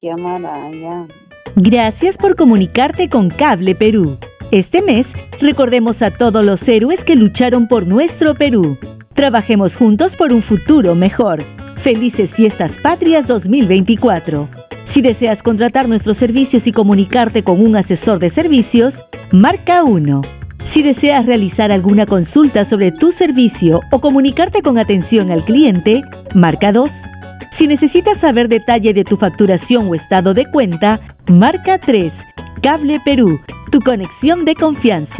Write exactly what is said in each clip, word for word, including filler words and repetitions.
llamar allá. Gracias por comunicarte con Cable Perú. Este mes, recordemos a todos los héroes que lucharon por nuestro Perú. Trabajemos juntos por un futuro mejor. Felices Fiestas Patrias dos mil veinticuatro. Si deseas contratar nuestros servicios y comunicarte con un asesor de servicios, marca uno. Si deseas realizar alguna consulta sobre tu servicio o comunicarte con atención al cliente, marca dos. Si necesitas saber detalle de tu facturación o estado de cuenta, marca tres. Cable Perú, tu conexión de confianza.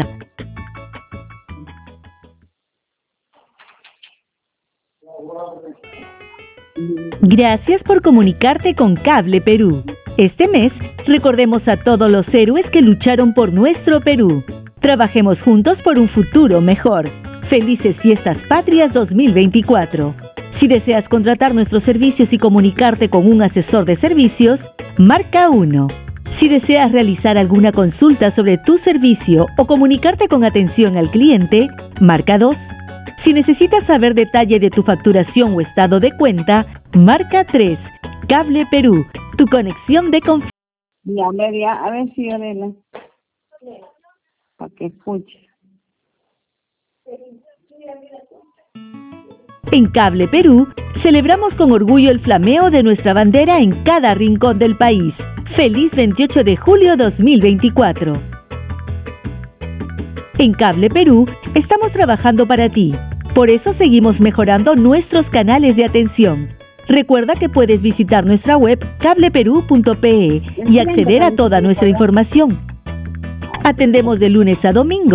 Gracias por comunicarte con Cable Perú. Este mes, recordemos a todos los héroes que lucharon por nuestro Perú. Trabajemos juntos por un futuro mejor. Felices Fiestas Patrias dos mil veinticuatro. Si deseas contratar nuestros servicios y comunicarte con un asesor de servicios, marca uno. Si deseas realizar alguna consulta sobre tu servicio o comunicarte con atención al cliente, marca dos. Si necesitas saber detalle de tu facturación o estado de cuenta, marca tres. Cable Perú, tu conexión de confianza. Ya, a ver, ya, a ver si Orela. Para que escuche. En Cable Perú, celebramos con orgullo el flameo de nuestra bandera en cada rincón del país. ¡Feliz veintiocho de julio dos mil veinticuatro! En Cable Perú, estamos trabajando para ti. Por eso seguimos mejorando nuestros canales de atención. Recuerda que puedes visitar nuestra web cable perú punto pe y acceder a toda nuestra información. Atendemos de lunes a domingo.